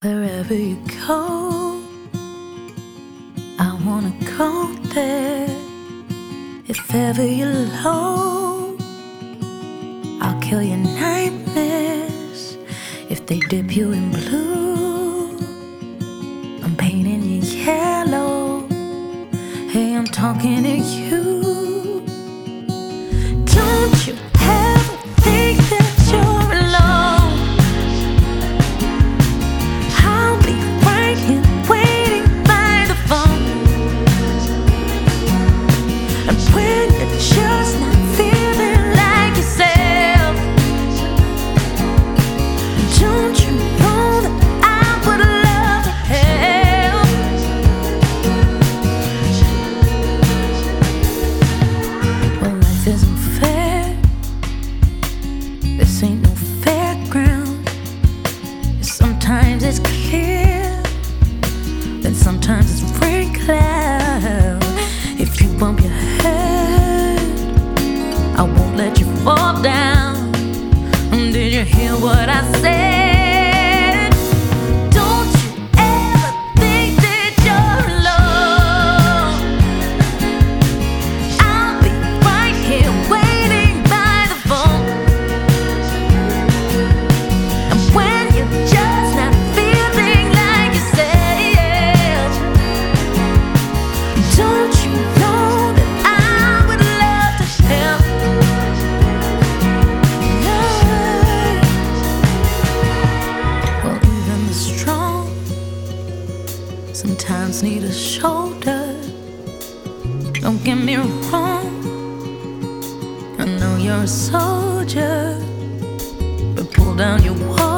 Wherever you go, I wanna go there. If ever you're low, I'll kill your nightmares. If they dip you in blue, I'm painting you yellow. Hey, I'm talking to you. Don't you ever think that you're alone. I'll be right here waiting by the phone. And when you're just not feeling like yourself, don't you know that I would love to help? Well, life isn't fair. This ain't no fairground. Sometimes it's clear, then sometimes it's rain cloud. If you bump your head, I won't let you fall down. Did you hear what I said? Don't you ever think that you're alone. I'll be right here waiting by the phone. And when you're just not feeling like yourself, don't you know that I would love to help? Well, even the strong sometimes need a shoulder. Don't get me wrong, I know you're a soldier, but pull down your wall.